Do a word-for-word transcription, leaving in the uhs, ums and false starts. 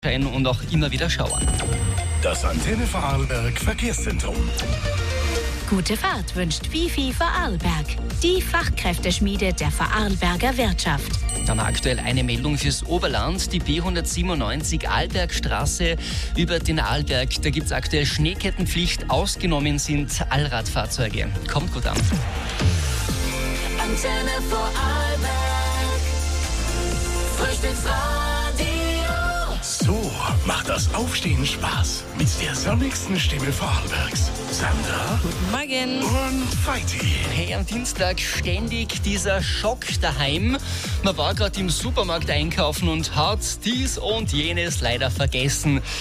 Und auch immer wieder Schauern. Das Antenne Vorarlberg Verkehrszentrum. Gute Fahrt wünscht Wifi Vorarlberg, die Fachkräfteschmiede der Vorarlberger Wirtschaft. Dann aktuell eine Meldung fürs Oberland, die B hundertsiebenundneunzig Arlbergstraße über den Arlberg. Da gibt es aktuell Schneekettenpflicht, ausgenommen sind Allradfahrzeuge. Kommt gut an. Antenne Vorarlberg, Frühstücksradio. So macht das Aufstehen Spaß mit der sonnigsten Stimme Vorarlbergs. Sandra. Guten Morgen. Und Feiti. Hey, am Dienstag ständig dieser Schock daheim. Man war gerade im Supermarkt einkaufen und hat dies und jenes leider vergessen.